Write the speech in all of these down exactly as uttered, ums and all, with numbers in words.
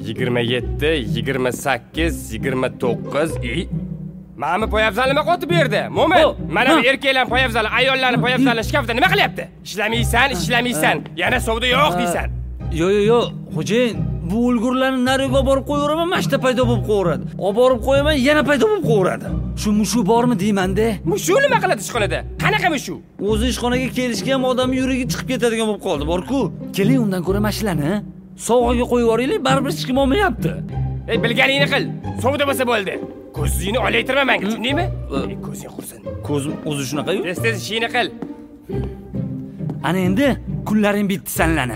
yigirma yetti, yigirma sakkiz, yigirma to'qqiz. I Ma'mi poyabzal nima qotib berdi? Mo'min, mana bu erkaklar poyabzal, ayollarni poyabzalni shkafda nima qilyapti? Ishlamaysan, ishlamaysan, yana savdo yo'q deysan. Yo yo yo, xo'jayin, bu ulgurlarni nariga olib borib qo'yaveraman, mashta paydo bo'lib qo'yaveradi. Olib borib qo'yaman, yana paydo bo'lib qo'yaveradi. Shu mushu bormi deyman-da? Mushu nima qiladi ishxonada? Qanaqa mushu? O'zi ishxonaga kelishga ham odam yuragi chiqib ketadigan bo'lib qoldi, bor-ku. Keling, undan ko'ra mashinani sovg'aga qo'yib yuboraylik, baribir hech kim olmayapti. Ey, bilganingni qil. Savdo bo'lsa bo'ldi. Ko'zingni olaytirma menga, tushundingmi? Ko'zing qursin. Ko'zim o'zi shunaqa-yu. Tez-tez ishingni qil. Ana endi kunlaring bitdi sanlani.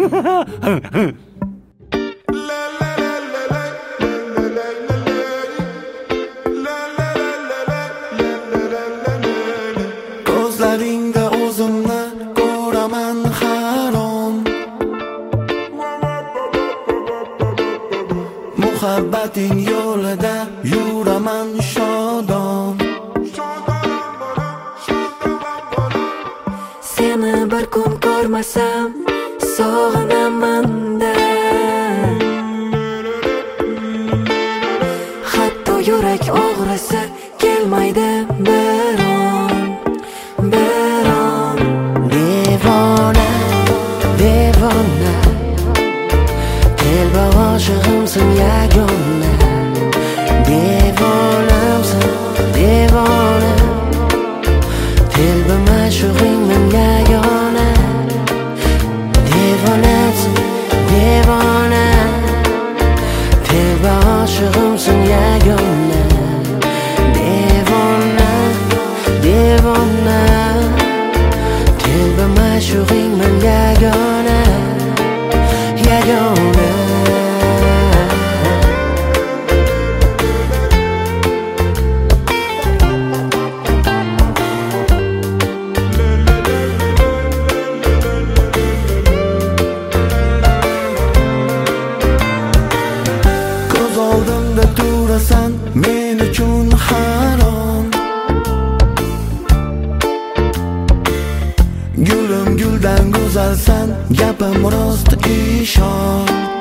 Ko'zlaringda o'zimni ko'raman harom. Muhabbating yo'lida yuraman shodon. Seni bir kun ko'rmasam sog'inaman-da. Hatto yurak og'risi kelmaydi biron, biron. Devona, devona, telba oshig'imsin yagona. Devonamsin, devona, telba ma'shug'ingman yagona. Devonamsin, devona, telba oshig'imsin yagona. Devona, devona, telba ma'shug'ingman yagona, yagona. Men uchun harom. Gulim guldan go'zalsan, gapim rost ishon.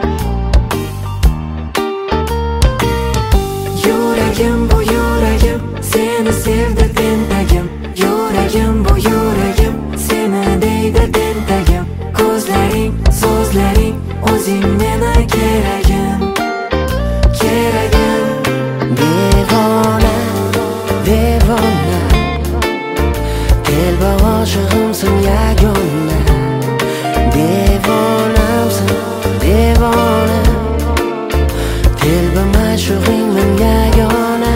Yuragim bu yuragim, seni sevdi tentagim. Yuragim bu yuragim, seni deydi tentagim. Ko'zlaring, so'zlaring, o'zing meni keragim, keragim. Devona, devona, telba oshig'imsin yagona. Devonamsin, devona, telba ma'shug'ingman yagona.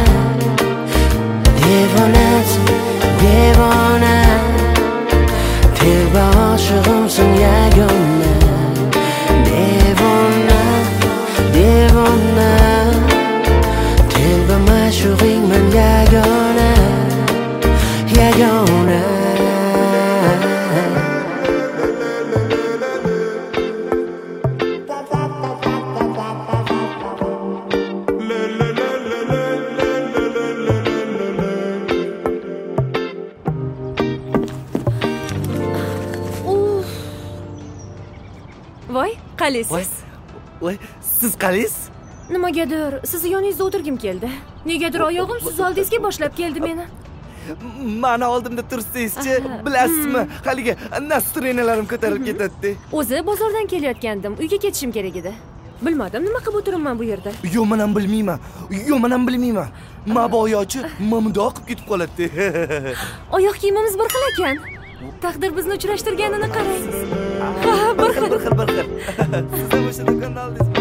Devonamsin, devona, telba oshig'imsin yagona. Devona, devona, telba ma'shug'ingman yagona, yagona. Voy, qalisiz? Voy, siz qalisiz? Nimagadir siz yoningizda o'tirgim keldi. Negadir oyog'im siz oldingizga boshlab keldi meni. Mana oldimda tursangiz-chi, bilasizmi, haligi nastrenialarim ko'tarib ketadi. O'zi bozordan kelayotgandim, uyga ketishim kerak edi. Bilmadim nima qilib o'tiribman bu yerda. Yo'q, men ham bilmayman. Yo'q, men ham bilmayman. Maboyochi mamdoq qilib ketib qoladi. Oyoq kiyimimiz bir xil ekan. Taqdir bizni uchrashtirganini qarang. Ha, bir xil. Bir xil, bir xil. Siz ham o'sha do'kondan oldingizmi?